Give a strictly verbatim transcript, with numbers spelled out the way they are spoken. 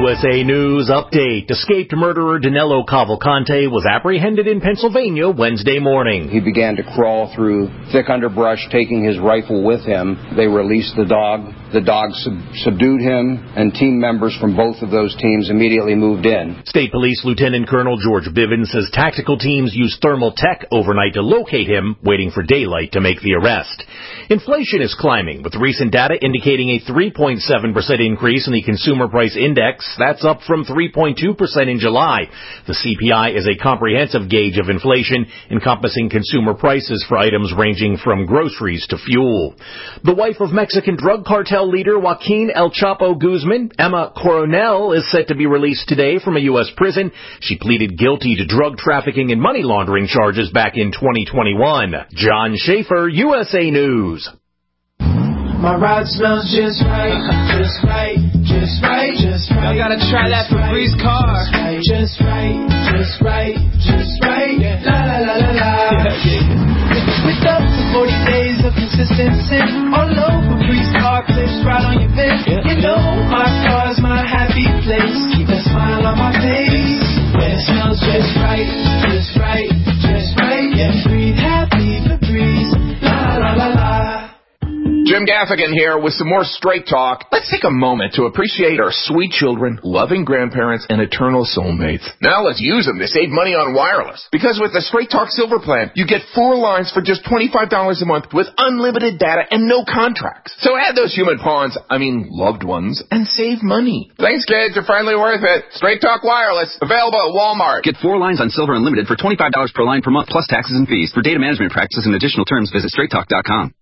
S A News update. Escaped murderer Danilo Cavalcante was apprehended in Pennsylvania Wednesday morning. He began to crawl through thick underbrush, taking his rifle with him. They released the dog. The dog sub- subdued him, and team members from both of those teams immediately moved in. State Police Lieutenant Colonel George Bivens says tactical teams used thermal tech overnight to locate him, waiting for daylight to make the arrest. Inflation is climbing, with recent data indicating a three point seven percent increase in the Consumer Price Index. That's up from three point two percent in July. The C P I is a comprehensive gauge of inflation, encompassing consumer prices for items ranging from groceries to fuel. The wife of Mexican drug cartel leader Joaquin El Chapo Guzman, Emma Coronel, is set to be released today from a U S prison. She pleaded guilty to drug trafficking and money laundering charges back in twenty twenty-one. John Schaefer, U S A News. My ride smells just right, just right, just right, just right. Y'all gotta try that Febreze car. Just right, just right, just right, la la la la la. With up to forty days of consistency, all over Febreze car clips right on your bed. You know my car's my happy place, keep a smile on my face. When it smells just right, just right, just right, yeah, breathe happy Febreze, la la la la. Jim Gaffigan here with some more Straight Talk. Let's take a moment to appreciate our sweet children, loving grandparents, and eternal soulmates. Now let's use them to save money on wireless. Because with the Straight Talk Silver Plan, you get four lines for just twenty-five dollars a month with unlimited data and no contracts. So add those human pawns, I mean loved ones, and save money. Thanks, kids. You're finally worth it. Straight Talk Wireless. Available at Walmart. Get four lines on Silver Unlimited for twenty-five dollars per line per month plus taxes and fees. For data management practices and additional terms, visit straight talk dot com.